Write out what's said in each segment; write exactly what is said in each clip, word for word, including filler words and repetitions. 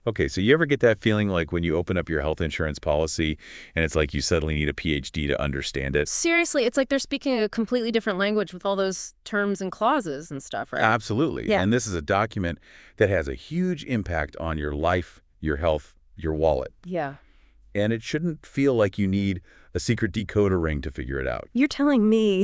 Okay, so you ever get that feeling like when you open up your health insurance policy and it's like you suddenly need a P H D to understand it? Seriously, it's like they're speaking a completely different language with all those terms and clauses and stuff, right? Absolutely. Yeah. And this is a document that has a huge impact on your life, your health, your wallet. Yeah. And it shouldn't feel like you need a secret decoder ring to figure it out. You're telling me.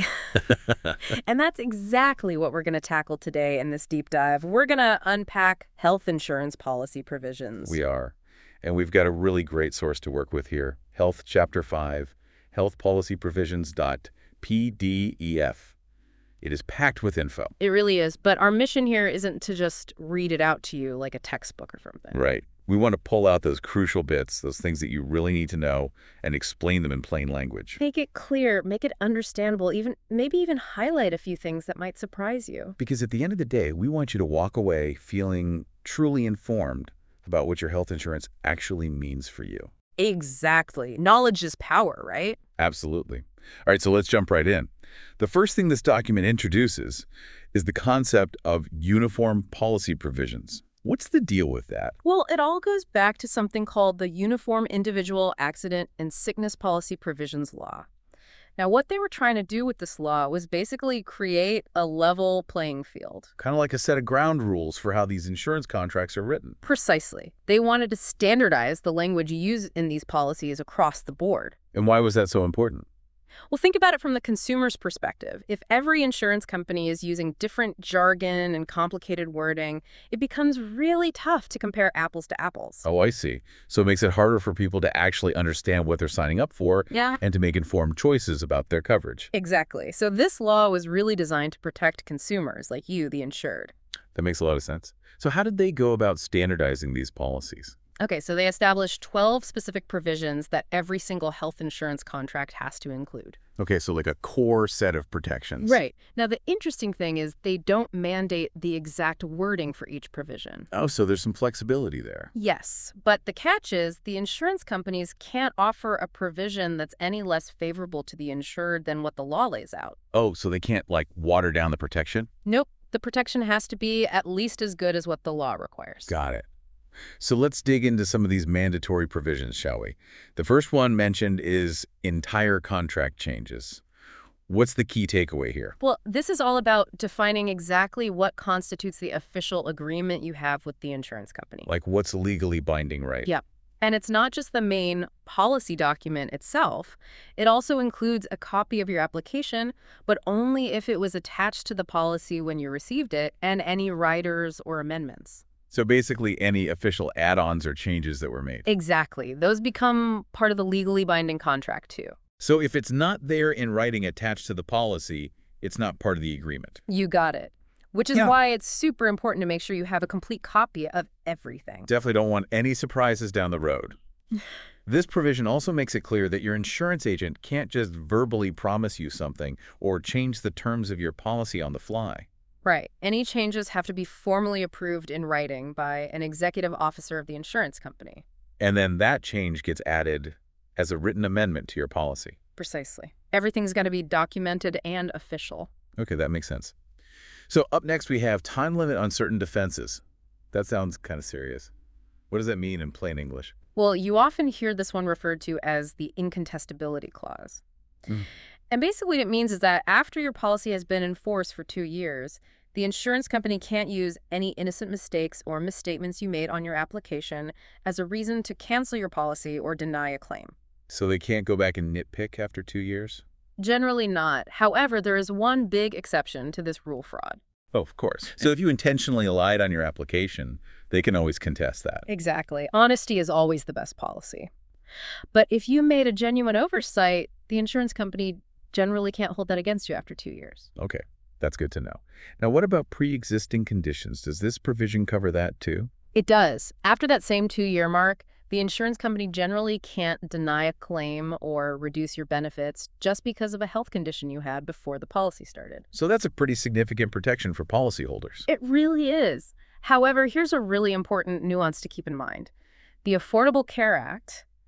And that's exactly what we're going to tackle today in this deep dive. We're going to unpack health insurance policy provisions. We are. And we've got a really great source to work with here. Health Chapter five, Health Policy Provisions dot P D E F. It is packed with info. It really is. But our mission here isn't to just read it out to you like a textbook or something. Right. We want to pull out those crucial bits, those things that you really need to know, and explain them in plain language. Make it clear, make it understandable, even maybe even highlight a few things that might surprise you. Because at the end of the day, we want you to walk away feeling truly informed about what your health insurance actually means for you. Exactly. Knowledge is power, right? Absolutely. All right, so let's jump right in. The first thing this document introduces is the concept of uniform policy provisions. What's the deal with that? Well, it all goes back to something called the Uniform Individual Accident and Sickness Policy Provisions Law. Now, what they were trying to do with this law was basically create a level playing field. Kind of like a set of ground rules for how these insurance contracts are written. Precisely. They wanted to standardize the language used in these policies across the board. And why was that so important? Well, think about it from the consumer's perspective. If every insurance company is using different jargon and complicated wording, it becomes really tough to compare apples to apples. Oh, I see. So it makes it harder for people to actually understand what they're signing up for Yeah. and to make informed choices about their coverage. Exactly. So this law was really designed to protect consumers like you, the insured. That makes a lot of sense. So how did they go about standardizing these policies? Okay, so they established twelve specific provisions that every single health insurance contract has to include. Okay, so like a core set of protections. Right. Now, the interesting thing is they don't mandate the exact wording for each provision. Oh, so there's some flexibility there. Yes, but the catch is the insurance companies can't offer a provision that's any less favorable to the insured than what the law lays out. Oh, so they can't, like, water down the protection? Nope. The protection has to be at least as good as what the law requires. Got it. So let's dig into some of these mandatory provisions, shall we? The first one mentioned is entire contract changes. What's the key takeaway here? Well, this is all about defining exactly what constitutes the official agreement you have with the insurance company. Like what's legally binding, right? Yep. And it's not just the main policy document itself. It also includes a copy of your application, but only if it was attached to the policy when you received it, and any riders or amendments. So basically any official add-ons or changes that were made. Exactly. Those become part of the legally binding contract, too. So if it's not there in writing attached to the policy, it's not part of the agreement. You got it. Which is Yeah. why it's super important to make sure you have a complete copy of everything. Definitely don't want any surprises down the road. This provision also makes it clear that your insurance agent can't just verbally promise you something or change the terms of your policy on the fly. Right. Any changes have to be formally approved in writing by an executive officer of the insurance company. And then that change gets added as a written amendment to your policy. Precisely. Everything's got to be documented and official. Okay, that makes sense. So up next we have time limit on certain defenses. That sounds kind of serious. What does that mean in plain English? Well, you often hear this one referred to as the incontestability clause. Mm. And basically what it means is that after your policy has been in force for two years, the insurance company can't use any innocent mistakes or misstatements you made on your application as a reason to cancel your policy or deny a claim. So they can't go back and nitpick after two years? Generally not. However, there is one big exception to this rule fraud. Oh, of course. So if you intentionally lied on your application, they can always contest that. Exactly. Honesty is always the best policy. But if you made a genuine oversight, the insurance company generally can't hold that against you after two years. Okay, that's good to know. Now, what about pre-existing conditions? Does this provision cover that too? It does. After that same two-year mark, the insurance company generally can't deny a claim or reduce your benefits just because of a health condition you had before the policy started. So that's a pretty significant protection for policyholders. It really is. However, here's a really important nuance to keep in mind. The Affordable Care Act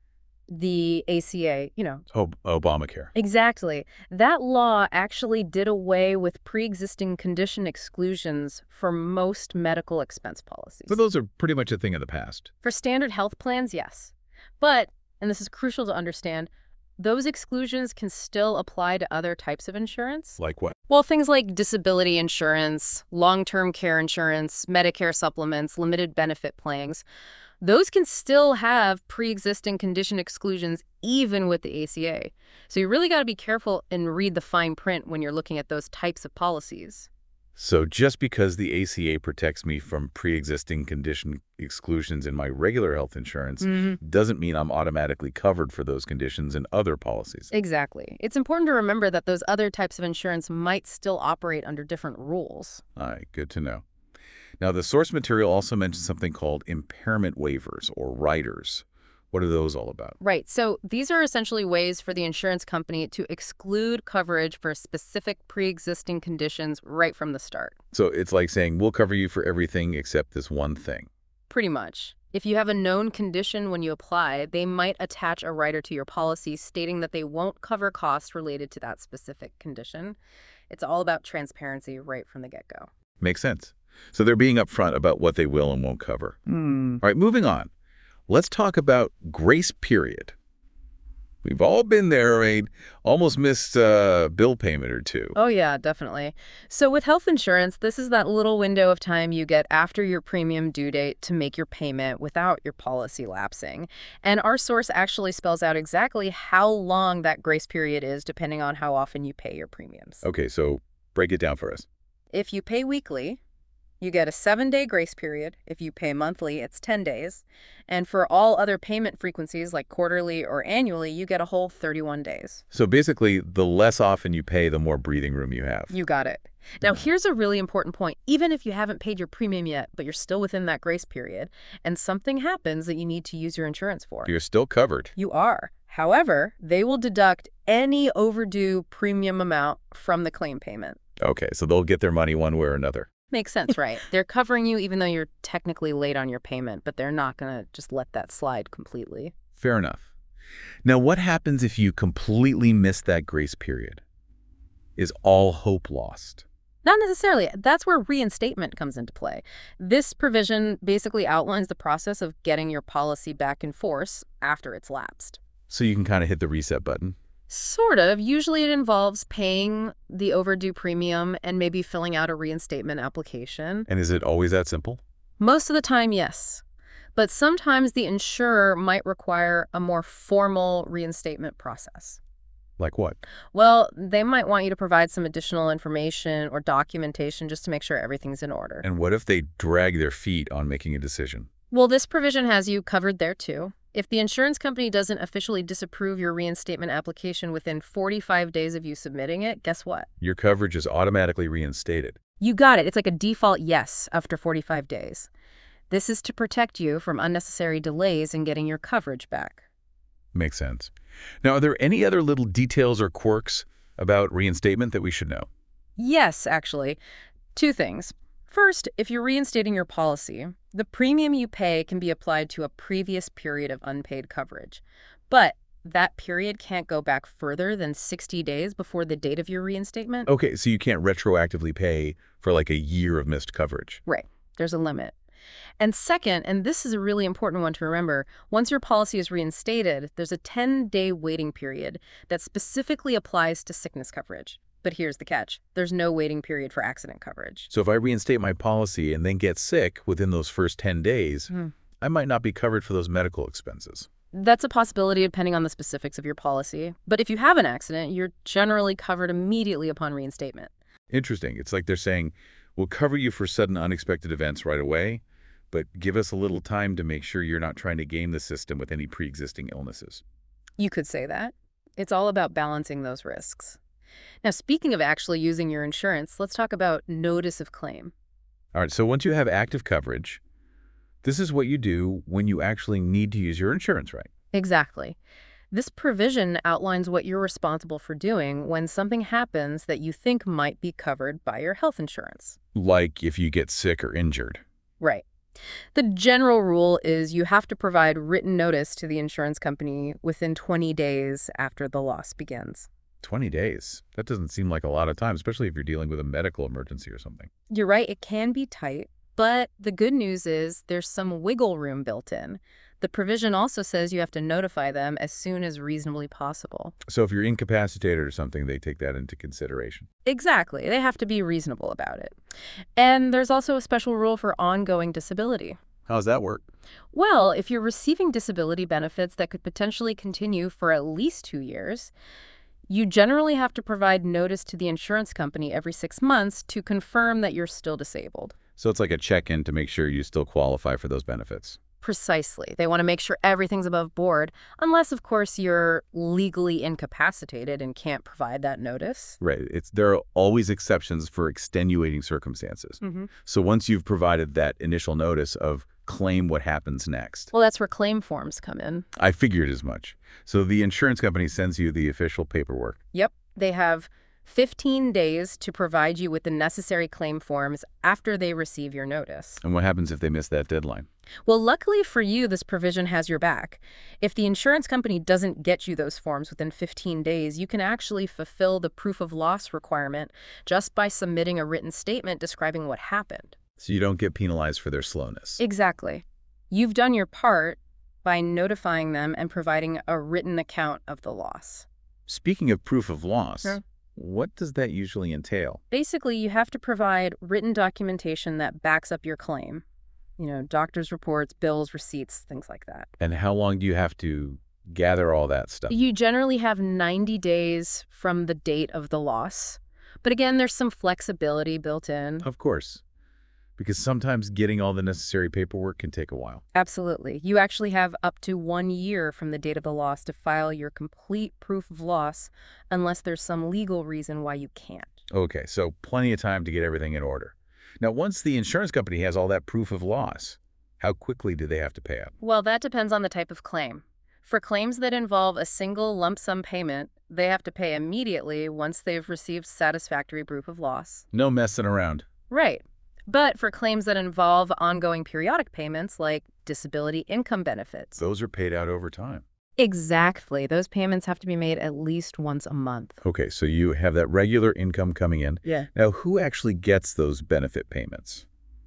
The A C A, you know. Oh, Obamacare. Exactly. That law actually did away with pre-existing condition exclusions for most medical expense policies. So those are pretty much a thing of the past. For standard health plans, yes. But, and this is crucial to understand, those exclusions can still apply to other types of insurance. Like what? Well, things like disability insurance, long-term care insurance, Medicare supplements, limited benefit plans, those can still have pre-existing condition exclusions even with the A C A. So you really got to be careful and read the fine print when you're looking at those types of policies. So just because the A C A protects me from pre-existing condition exclusions in my regular health insurance Mm-hmm. doesn't mean I'm automatically covered for those conditions in other policies. Exactly. It's important to remember that those other types of insurance might still operate under different rules. All right, good to know. Now, the source material also mentions something called impairment waivers or riders. What are those all about? Right. So these are essentially ways for the insurance company to exclude coverage for specific pre-existing conditions right from the start. So it's like saying, we'll cover you for everything except this one thing. Pretty much. If you have a known condition when you apply, they might attach a rider to your policy stating that they won't cover costs related to that specific condition. It's all about transparency right from the get-go. Makes sense. So they're being upfront about what they will and won't cover. Mm. All right, moving on. Let's talk about grace period. We've all been there, right? Almost missed a bill payment or two. Oh, yeah, definitely. So with health insurance, this is that little window of time you get after your premium due date to make your payment without your policy lapsing. And our source actually spells out exactly how long that grace period is depending on how often you pay your premiums. Okay, so break it down for us. If you pay weekly, you get a seven-day grace period. If you pay monthly, it's ten days. And for all other payment frequencies like quarterly or annually, you get a whole thirty-one days. So basically, the less often you pay, the more breathing room you have. You got it. Now, here's a really important point. Even if you haven't paid your premium yet, but you're still within that grace period, and something happens that you need to use your insurance for, You're still covered. you are. However, they will deduct any overdue premium amount from the claim payment. Okay, so they'll get their money one way or another. Makes sense, right? They're covering you even though you're technically late on your payment, but they're not going to just let that slide completely. Fair enough. Now, what happens if you completely miss that grace period? Is all hope lost? Not necessarily. That's where reinstatement comes into play. This provision basically outlines the process of getting your policy back in force after it's lapsed. So you can kind of hit the reset button? Sort of. Usually it involves paying the overdue premium and maybe filling out a reinstatement application. And is it always that simple? Most of the time, yes. But sometimes the insurer might require a more formal reinstatement process. Like what? Well, they might want you to provide some additional information or documentation just to make sure everything's in order. And what if they drag their feet on making a decision? Well, this provision has you covered there, too. If the insurance company doesn't officially disapprove your reinstatement application within forty-five days of you submitting it, guess what? Your coverage is automatically reinstated. You got it. It's like a default yes after forty-five days. This is to protect you from unnecessary delays in getting your coverage back. Makes sense. Now, are there any other little details or quirks about reinstatement that we should know? Yes, actually. Two things. First, if you're reinstating your policy, the premium you pay can be applied to a previous period of unpaid coverage. But that period can't go back further than sixty days before the date of your reinstatement. Okay, so you can't retroactively pay for like a year of missed coverage. Right. There's a limit. And second, and this is a really important one to remember, once your policy is reinstated, there's a ten-day waiting period that specifically applies to sickness coverage. But here's the catch. There's no waiting period for accident coverage. So if I reinstate my policy and then get sick within those first ten days, Mm. I might not be covered for those medical expenses. That's a possibility depending on the specifics of your policy. But if you have an accident, you're generally covered immediately upon reinstatement. Interesting. It's like they're saying, we'll cover you for sudden unexpected events right away, but give us a little time to make sure you're not trying to game the system with any pre-existing illnesses. You could say that. It's all about balancing those risks. Now, speaking of actually using your insurance, let's talk about notice of claim. All right, so once you have active coverage, this is what you do when you actually need to use your insurance, right? Exactly. This provision outlines what you're responsible for doing when something happens that you think might be covered by your health insurance. Like if you get sick or injured. Right. The general rule is you have to provide written notice to the insurance company within twenty days after the loss begins. twenty days. That doesn't seem like a lot of time, especially if you're dealing with a medical emergency or something. You're right, it can be tight, but the good news is there's some wiggle room built in. The provision also says you have to notify them as soon as reasonably possible. So if you're incapacitated or something, they take that into consideration. Exactly. They have to be reasonable about it. And there's also a special rule for ongoing disability. How does that work? Well, if you're receiving disability benefits that could potentially continue for at least two years, you generally have to provide notice to the insurance company every six months to confirm that you're still disabled. So it's like a check-in to make sure you still qualify for those benefits. Precisely. They want to make sure everything's above board, unless, of course, you're legally incapacitated and can't provide that notice. Right. It's there are always exceptions for extenuating circumstances. Mm-hmm. So once you've provided that initial notice of claim, what happens next? Well, that's where claim forms come in. I figured as much. So the insurance company sends you the official paperwork. Yep. They have fifteen days to provide you with the necessary claim forms after they receive your notice. And what happens if they miss that deadline? Well, luckily for you, this provision has your back. If the insurance company doesn't get you those forms within fifteen days, you can actually fulfill the proof of loss requirement just by submitting a written statement describing what happened. So you don't get penalized for their slowness. Exactly. You've done your part by notifying them and providing a written account of the loss. Speaking of proof of loss, Sure. what does that usually entail? Basically, you have to provide written documentation that backs up your claim. You know, doctor's reports, bills, receipts, things like that. And how long do you have to gather all that stuff? You generally have ninety days from the date of the loss. But again, there's some flexibility built in. Of course, because sometimes getting all the necessary paperwork can take a while. Absolutely. You actually have up to one year from the date of the loss to file your complete proof of loss unless there's some legal reason why you can't. Okay, so plenty of time to get everything in order. Now, once the insurance company has all that proof of loss, how quickly do they have to pay out? Well, that depends on the type of claim. For claims that involve a single lump sum payment, they have to pay immediately once they've received satisfactory proof of loss. No messing around. Right. But for claims that involve ongoing periodic payments like disability income benefits. Those are paid out over time. Exactly. Those payments have to be made at least once a month. Okay, so you have that regular income coming in. Yeah. Now, who actually gets those benefit payments?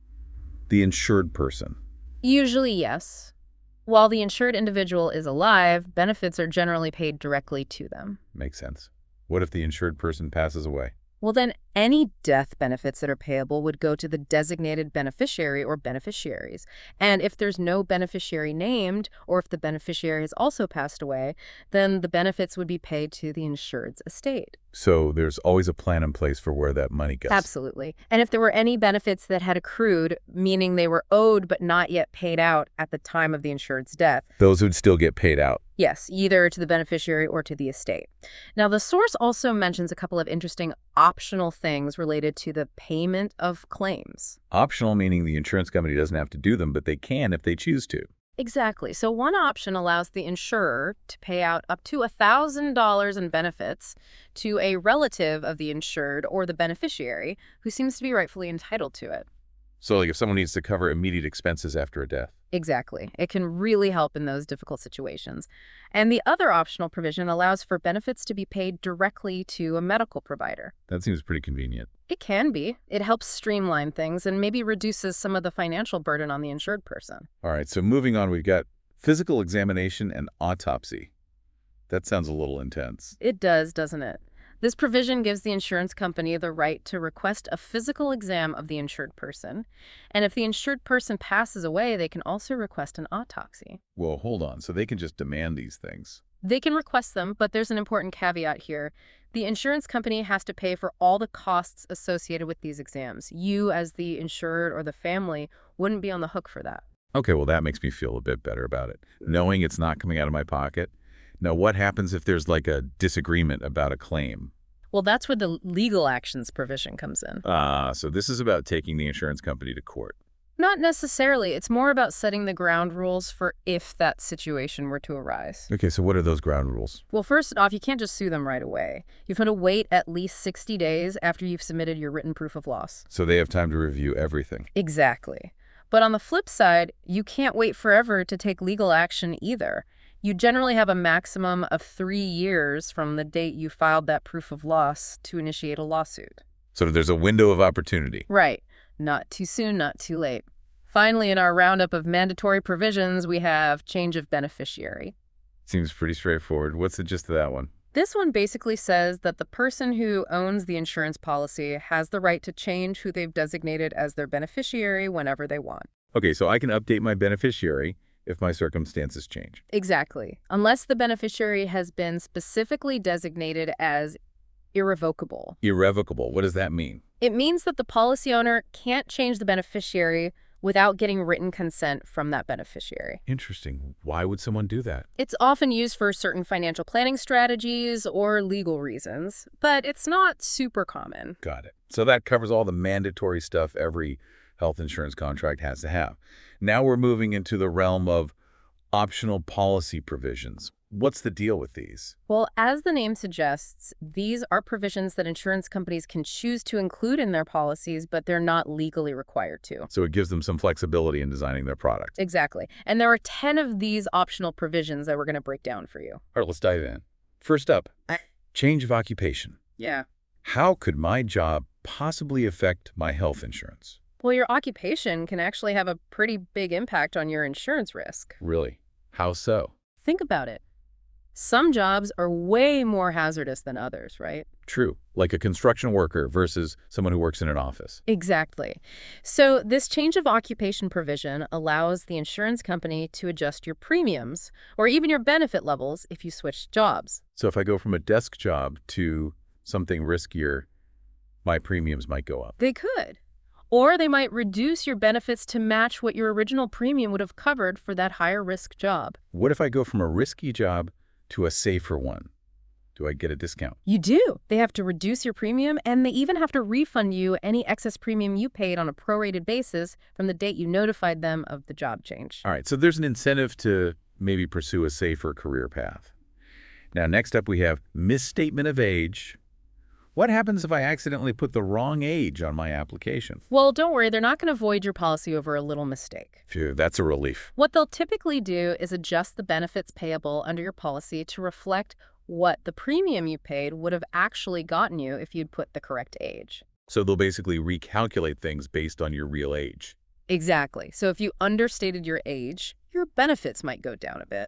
The insured person. Usually, yes. While the insured individual is alive, benefits are generally paid directly to them. Makes sense. What if the insured person passes away? Well, then any death benefits that are payable would go to the designated beneficiary or beneficiaries. And if there's no beneficiary named, or if the beneficiary has also passed away, then the benefits would be paid to the insured's estate. So there's always a plan in place for where that money goes. Absolutely. And if there were any benefits that had accrued, meaning they were owed but not yet paid out at the time of the insured's death, Those would still get paid out. yes, either to the beneficiary or to the estate. Now, the source also mentions a couple of interesting optional things related to the payment of claims. Optional meaning the insurance company doesn't have to do them, but they can if they choose to. Exactly. So one option allows the insurer to pay out up to one thousand dollars in benefits to a relative of the insured or the beneficiary who seems to be rightfully entitled to it. So like if someone needs to cover immediate expenses after a death. Exactly. It can really help in those difficult situations. And the other optional provision allows for benefits to be paid directly to a medical provider. That seems pretty convenient. It can be. It helps streamline things and maybe reduces some of the financial burden on the insured person. All right, so moving on, we've got physical examination and autopsy. That sounds a little intense. It does, doesn't it? This provision gives the insurance company the right to request a physical exam of the insured person. And if the insured person passes away, they can also request an autopsy. Well, hold on. So they can just demand these things. They can request them, but there's an important caveat here. The insurance company has to pay for all the costs associated with these exams. You, as the insured or the family, wouldn't be on the hook for that. Okay, well, that makes me feel a bit better about it, knowing it's not coming out of my pocket. Now, what happens if there's like a disagreement about a claim? Well, that's where the legal actions provision comes in. Ah, so this is about taking the insurance company to court. Not necessarily. It's more about setting the ground rules for if that situation were to arise. Okay, so what are those ground rules? Well, first off, you can't just sue them right away. You've got to wait at least sixty days after you've submitted your written proof of loss. So they have time to review everything. Exactly. But on the flip side, you can't wait forever to take legal action either. You generally have a maximum of three years from the date you filed that proof of loss to initiate a lawsuit. So there's a window of opportunity. Right. Not too soon, not too late. Finally, in our roundup of mandatory provisions, we have change of beneficiary. Seems pretty straightforward. What's the gist of that one? This one basically says that the person who owns the insurance policy has the right to change who they've designated as their beneficiary whenever they want. Okay, so I can update my beneficiary if my circumstances change. Exactly. Unless the beneficiary has been specifically designated as irrevocable. Irrevocable. What does that mean? It means that the policy owner can't change the beneficiary without getting written consent from that beneficiary. Interesting. Why would someone do that? It's often used for certain financial planning strategies or legal reasons, but it's not super common. Got it. So that covers all the mandatory stuff every health insurance contract has to have. Now we're moving into the realm of optional policy provisions. What's the deal with these? Well, as the name suggests, these are provisions that insurance companies can choose to include in their policies, but they're not legally required to. So it gives them some flexibility in designing their product. Exactly. And there are ten of these optional provisions that we're going to break down for you. All right, let's dive in. First up, change of occupation. Yeah. How could my job possibly affect my health insurance? Well, your occupation can actually have a pretty big impact on your insurance risk. Really? How so? Think about it. Some jobs are way more hazardous than others, right? True. Like a construction worker versus someone who works in an office. Exactly. So this change of occupation provision allows the insurance company to adjust your premiums or even your benefit levels if you switch jobs. So if I go from a desk job to something riskier, my premiums might go up. They could. Or they might reduce your benefits to match what your original premium would have covered for that higher risk job. What if I go from a risky job to a safer one? Do I get a discount? You do. They have to reduce your premium, and they even have to refund you any excess premium you paid on a prorated basis from the date you notified them of the job change. All right, so there's an incentive to maybe pursue a safer career path. Now, next up we have misstatement of age. What happens if I accidentally put the wrong age on my application? Well, don't worry, they're not going to void your policy over a little mistake. Phew, that's a relief. What they'll typically do is adjust the benefits payable under your policy to reflect what the premium you paid would have actually gotten you if you'd put the correct age. So they'll basically recalculate things based on your real age. Exactly. So if you understated your age, your benefits might go down a bit.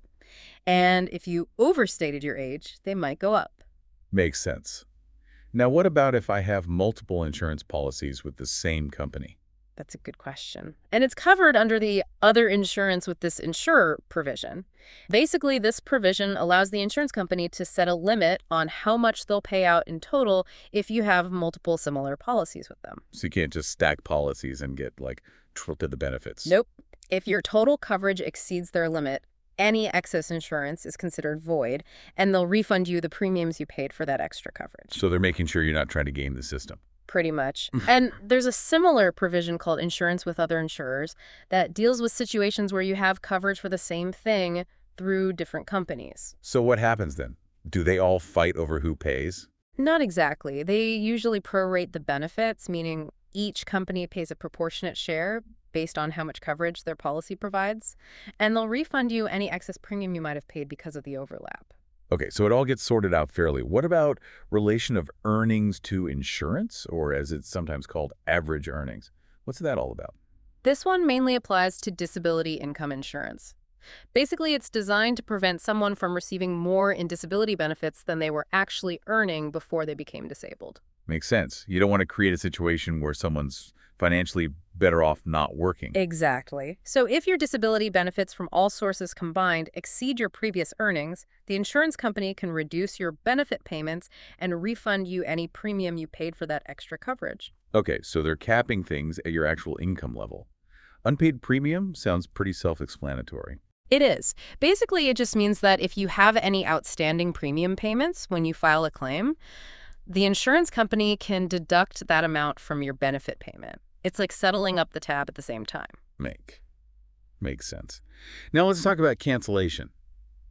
And if you overstated your age, they might go up. Makes sense. Now, what about if I have multiple insurance policies with the same company? That's a good question. And it's covered under the other insurance with this insurer provision. Basically, this provision allows the insurance company to set a limit on how much they'll pay out in total if you have multiple similar policies with them. So you can't just stack policies and get, like, tilted the benefits. Nope. If your total coverage exceeds their limit, any excess insurance is considered void, and they'll refund you the premiums you paid for that extra coverage. So they're making sure you're not trying to game the system. Pretty much. And there's a similar provision called insurance with other insurers that deals with situations where you have coverage for the same thing through different companies. So what happens then? Do they all fight over who pays? Not exactly. They usually prorate the benefits, meaning each company pays a proportionate share based on how much coverage their policy provides, and they'll refund you any excess premium you might have paid because of the overlap. Okay, so it all gets sorted out fairly. What about relation of earnings to insurance, or as it's sometimes called, average earnings? What's that all about? This one mainly applies to disability income insurance. Basically, it's designed to prevent someone from receiving more in disability benefits than they were actually earning before they became disabled. Makes sense. You don't want to create a situation where someone's financially better off not working. Exactly. So if your disability benefits from all sources combined exceed your previous earnings, the insurance company can reduce your benefit payments and refund you any premium you paid for that extra coverage. Okay, so they're capping things at your actual income level. Unpaid premium sounds pretty self-explanatory. It is. Basically, it just means that if you have any outstanding premium payments when you file a claim, the insurance company can deduct that amount from your benefit payment. It's like settling up the tab at the same time. Make. Makes sense. Now let's talk about cancellation.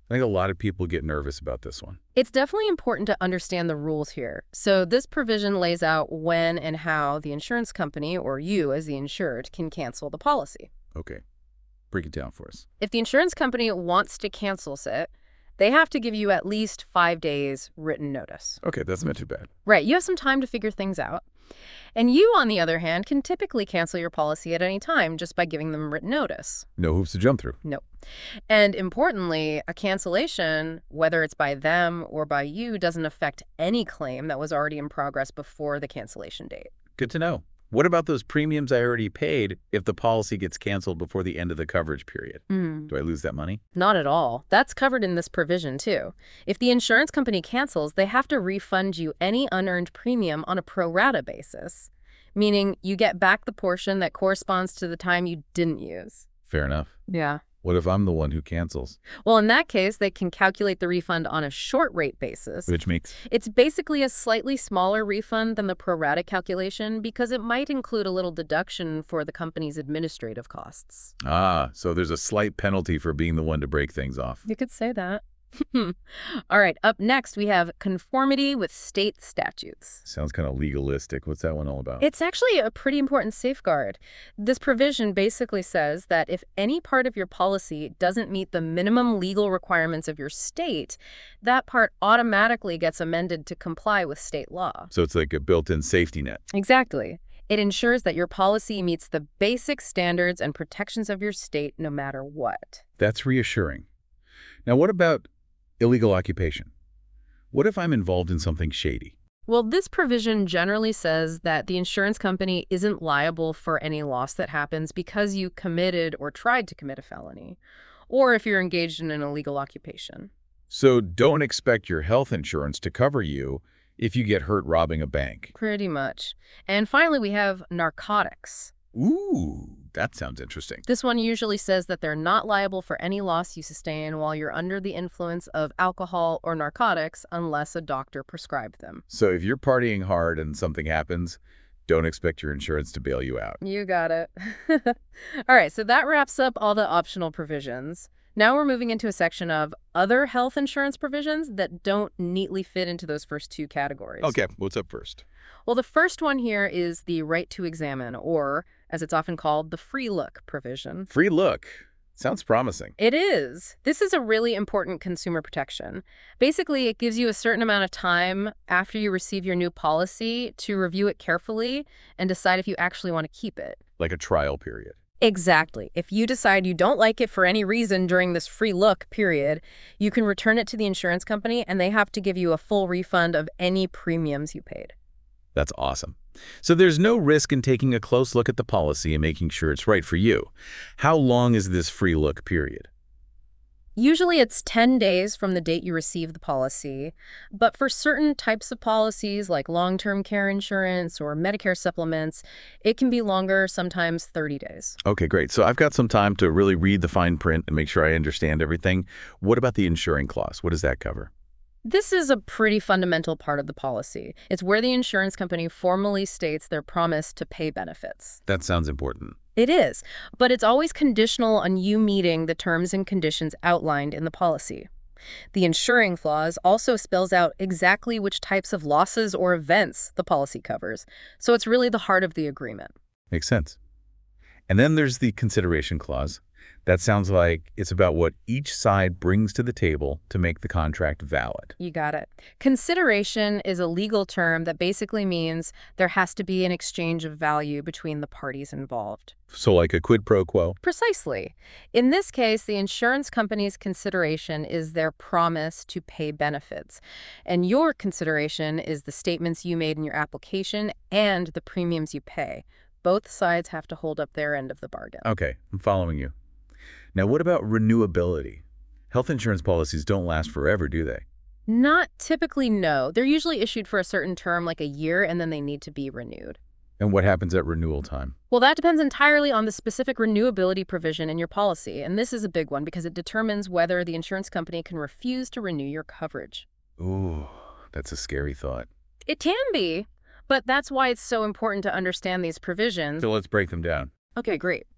I think a lot of people get nervous about this one. It's definitely important to understand the rules here. So this provision lays out when and how the insurance company, or you as the insured, can cancel the policy. Okay. Break it down for us. If the insurance company wants to cancel it, they have to give you at least five days written notice. Okay, that's not too bad. Right, you have some time to figure things out. And you, on the other hand, can typically cancel your policy at any time just by giving them written notice. No hoops to jump through. No. And importantly, a cancellation, whether it's by them or by you, doesn't affect any claim that was already in progress before the cancellation date. Good to know. What about those premiums I already paid if the policy gets canceled before the end of the coverage period? Mm. Do I lose that money? Not at all. That's covered in this provision, too. If the insurance company cancels, they have to refund you any unearned premium on a pro rata basis, meaning you get back the portion that corresponds to the time you didn't use. Fair enough. Yeah. What if I'm the one who cancels? Well, in that case, they can calculate the refund on a short rate basis. Which makes... It's basically a slightly smaller refund than the pro rata calculation because it might include a little deduction for the company's administrative costs. Ah, so there's a slight penalty for being the one to break things off. You could say that. All right, up next we have conformity with state statutes. Sounds kind of legalistic. What's that one all about? It's actually a pretty important safeguard. This provision basically says that if any part of your policy doesn't meet the minimum legal requirements of your state, that part automatically gets amended to comply with state law. So it's like a built-in safety net. Exactly. It ensures that your policy meets the basic standards and protections of your state no matter what. That's reassuring. Now, what about illegal occupation? What if I'm involved in something shady? Well, this provision generally says that the insurance company isn't liable for any loss that happens because you committed or tried to commit a felony, or if you're engaged in an illegal occupation. So don't expect your health insurance to cover you if you get hurt robbing a bank. Pretty much. And finally, we have narcotics. Ooh, that sounds interesting. This one usually says that they're not liable for any loss you sustain while you're under the influence of alcohol or narcotics unless a doctor prescribed them. So if you're partying hard and something happens, don't expect your insurance to bail you out. You got it. All right, so that wraps up all the optional provisions. Now we're moving into a section of other health insurance provisions that don't neatly fit into those first two categories. Okay, what's up first? Well, the first one here is the right to examine, or, as it's often called, the free look provision. Free look. Sounds promising. It is. This is a really important consumer protection. Basically, it gives you a certain amount of time after you receive your new policy to review it carefully and decide if you actually want to keep it. Like a trial period. Exactly. If you decide you don't like it for any reason during this free look period, you can return it to the insurance company and they have to give you a full refund of any premiums you paid. That's awesome. So there's no risk in taking a close look at the policy and making sure it's right for you. How long is this free look period? Usually it's ten days from the date you receive the policy, but for certain types of policies like long-term care insurance or Medicare supplements, it can be longer, sometimes thirty days. Okay, great. So I've got some time to really read the fine print and make sure I understand everything. What about the insuring clause? What does that cover? This is a pretty fundamental part of the policy. It's where the insurance company formally states their promise to pay benefits. That sounds important. It is, but it's always conditional on you meeting the terms and conditions outlined in the policy. The insuring clause also spells out exactly which types of losses or events the policy covers, so it's really the heart of the agreement. Makes sense. And then there's the consideration clause. That sounds like it's about what each side brings to the table to make the contract valid. You got it. Consideration is a legal term that basically means there has to be an exchange of value between the parties involved. So like a quid pro quo? Precisely. In this case, the insurance company's consideration is their promise to pay benefits. And your consideration is the statements you made in your application and the premiums you pay. Both sides have to hold up their end of the bargain. Okay, I'm following you. Now, what about renewability? Health insurance policies don't last forever, do they? Not typically, no. They're usually issued for a certain term, like a year, and then they need to be renewed. And what happens at renewal time? Well, that depends entirely on the specific renewability provision in your policy, and this is a big one because it determines whether the insurance company can refuse to renew your coverage. Ooh, that's a scary thought. It can be, but that's why it's so important to understand these provisions. So let's break them down. Okay, great.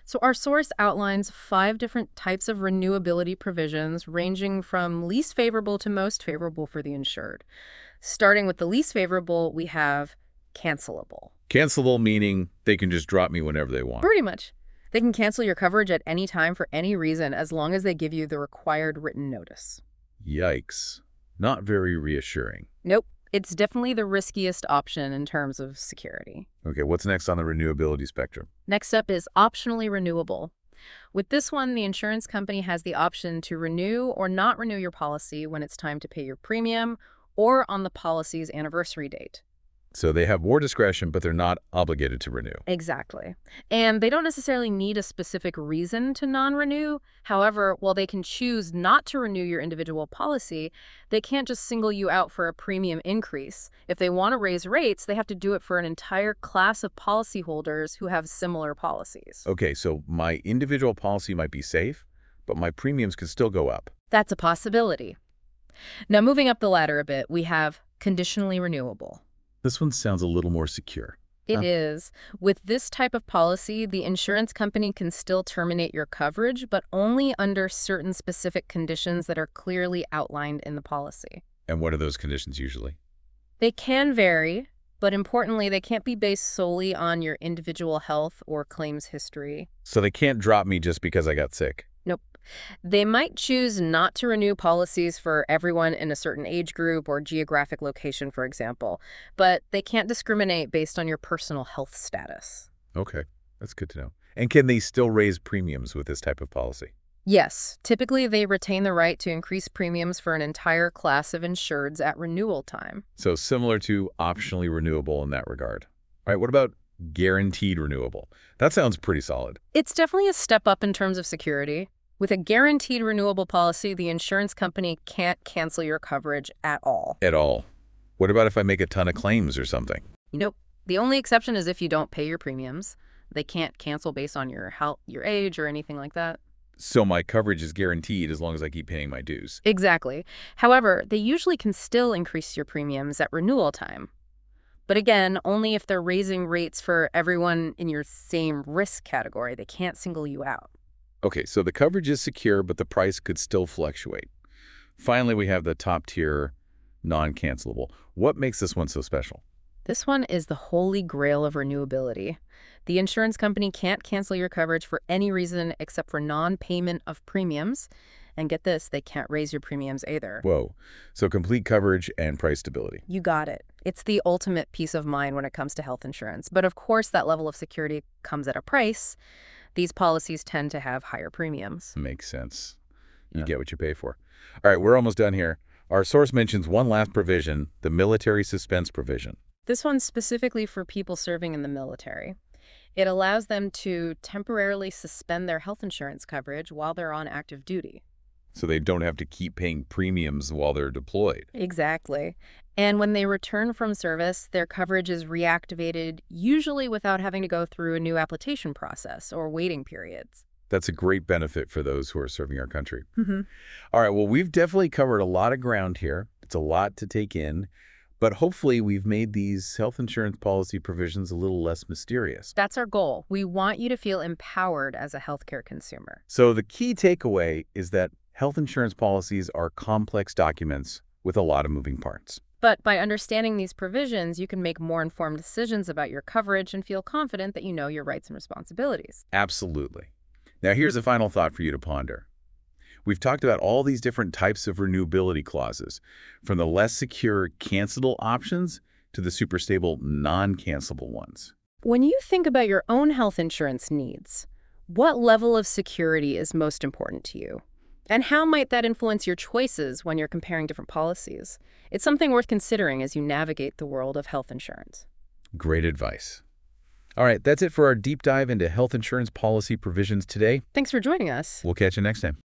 So our source outlines five different types of renewability provisions, ranging from least favorable to most favorable for the insured. Starting with the least favorable, we have cancelable. Cancelable meaning they can just drop me whenever they want. Pretty much. They can cancel your coverage at any time for any reason as long as they give you the required written notice. Yikes. Not very reassuring. Nope. It's definitely the riskiest option in terms of security. Okay, what's next on the renewability spectrum? Next up is optionally renewable. With this one, the insurance company has the option to renew or not renew your policy when it's time to pay your premium or on the policy's anniversary date. So they have more discretion, but they're not obligated to renew. Exactly. And they don't necessarily need a specific reason to non-renew. However, while they can choose not to renew your individual policy, they can't just single you out for a premium increase. If they want to raise rates, they have to do it for an entire class of policyholders who have similar policies. Okay, so my individual policy might be safe, but my premiums could still go up. That's a possibility. Now, moving up the ladder a bit, we have conditionally renewable. This one sounds a little more secure. It Huh. is. With this type of policy, the insurance company can still terminate your coverage, but only under certain specific conditions that are clearly outlined in the policy. And what are those conditions usually? They can vary, but importantly, they can't be based solely on your individual health or claims history. So they can't drop me just because I got sick. Nope. They might choose not to renew policies for everyone in a certain age group or geographic location, for example, but they can't discriminate based on your personal health status. Okay, that's good to know. And can they still raise premiums with this type of policy? Yes, typically they retain the right to increase premiums for an entire class of insureds at renewal time. So similar to optionally renewable in that regard. All right, what about guaranteed renewable? That sounds pretty solid. It's definitely a step up in terms of security. With a guaranteed renewable policy, the insurance company can't cancel your coverage at all. At all. What about if I make a ton of claims or something? Nope. The only exception is if you don't pay your premiums. They can't cancel based on your health, your age, or anything like that. So my coverage is guaranteed as long as I keep paying my dues. Exactly. However, they usually can still increase your premiums at renewal time. But again, only if they're raising rates for everyone in your same risk category. They can't single you out. Okay, so the coverage is secure, but the price could still fluctuate. Finally, we have the top tier, non-cancelable. What makes this one so special? This one is the holy grail of renewability. The insurance company can't cancel your coverage for any reason except for non-payment of premiums. And get this, they can't raise your premiums either. Whoa. So complete coverage and price stability. You got it. It's the ultimate peace of mind when it comes to health insurance. But of course, that level of security comes at a price. These policies tend to have higher premiums. Makes sense. You Yeah. get what you pay for. All right, we're almost done here. Our source mentions one last provision, the military suspense provision. This one's specifically for people serving in the military. It allows them to temporarily suspend their health insurance coverage while they're on active duty. So they don't have to keep paying premiums while they're deployed. Exactly. And when they return from service, their coverage is reactivated, usually without having to go through a new application process or waiting periods. That's a great benefit for those who are serving our country. Mm-hmm. All right, well, we've definitely covered a lot of ground here. It's a lot to take in, but hopefully we've made these health insurance policy provisions a little less mysterious. That's our goal. We want you to feel empowered as a healthcare consumer. So the key takeaway is that health insurance policies are complex documents with a lot of moving parts. But by understanding these provisions, you can make more informed decisions about your coverage and feel confident that you know your rights and responsibilities. Absolutely. Now, here's a final thought for you to ponder. We've talked about all these different types of renewability clauses, from the less secure cancelable options to the super stable non-cancelable ones. When you think about your own health insurance needs, what level of security is most important to you? And how might that influence your choices when you're comparing different policies? It's something worth considering as you navigate the world of health insurance. Great advice. All right, that's it for our deep dive into health insurance policy provisions today. Thanks for joining us. We'll catch you next time.